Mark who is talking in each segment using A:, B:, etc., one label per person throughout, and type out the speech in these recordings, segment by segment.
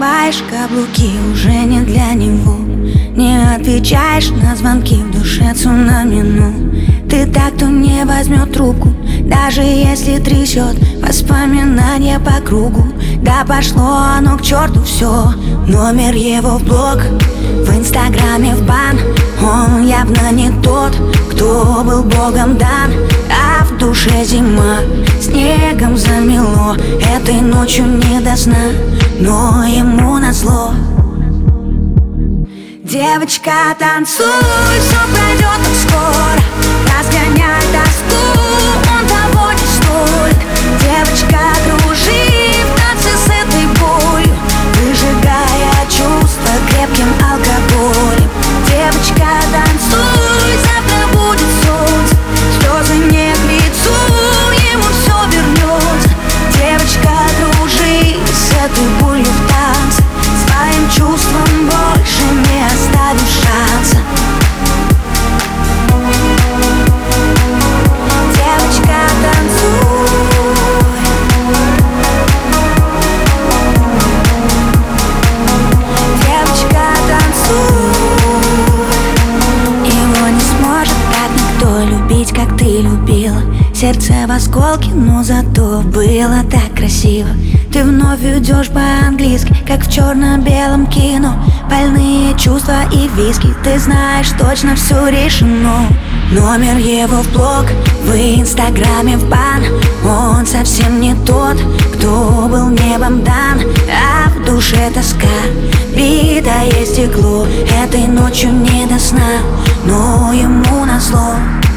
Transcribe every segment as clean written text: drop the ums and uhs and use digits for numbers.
A: надеваешь каблуки, уже не для него. Не отвечаешь на звонки, в душе цунами, ну. Ты так, кто не возьмет трубку, даже если трясет воспоминания по кругу. Да пошло оно к черту все, номер его в блог, в инстаграме в бан. Он явно не тот, кто был богом дан. А в душе зима, снегом замело. Этой ночью не до сна, но ему назло. Девочка, танцуй, все пройдет так скоро. Разгоняй тоску, он того не стоит. Девочка, кружи в танце с этой болью, выжигая чувства крепким алкоголем. Девочка, танцуй, завтра будет солнце, слезы не к лицу, ему все вернется. Девочка, кружи с этой болью в танце, своим чувством больше не оставишь шанса. Девочка, танцуй. Девочка, танцуй. Его не сможет так никто любить, как ты любила. Сердце в осколке, но зато было так красиво. Ты вновь идешь по-английски, как в черно-белом кино. Больные чувства и виски, ты знаешь, точно все решено. Номер его в блог, в инстаграме в бан. Он совсем не тот, кто был небом дан. А в душе тоска, битое стекло. Этой ночью не до сна, но ему назло.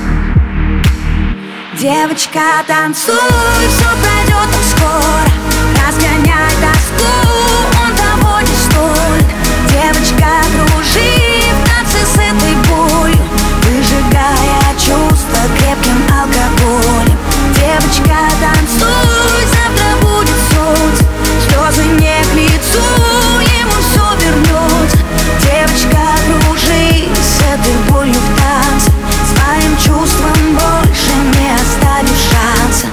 A: Девочка, танцуй, все пройдет так скоро. Разгоняй тоску, он того не стоит. Девочка, кружи в танце с этой болью, выжигая чувства крепким алкоголем. Девочка, танцуй, завтра будет солнце, слезы не к лицу, ему все вернется. Девочка, кружи с этой болью в танце, своим чувством больше не оставишь шанса.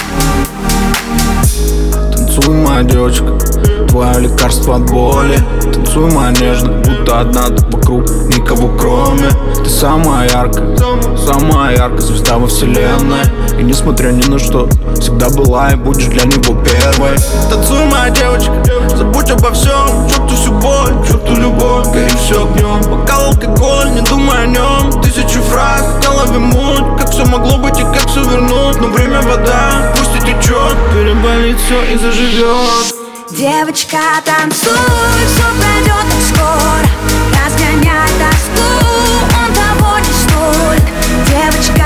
B: Танцуй, моя девочка, твое лекарство от боли. Танцуй, моя нежная, будто одна ты вокруг, никого кроме. Ты самая яркая звезда во вселенной. И несмотря ни на что, всегда была и будешь для него первой. Танцуй, моя девочка, забудь обо всем, черту всю боль, черту любовь, гори все огнем. Бокал, алкоголь, не думай о нем. Тысячу фраз, в голове муть, как все могло быть и как все вернуть. Но время вода, пусть и течет, переболит все и заживет.
A: Девочка, танцуй, все пройдет так скоро. Разгоняй тоску, он того не стоит. Девочка,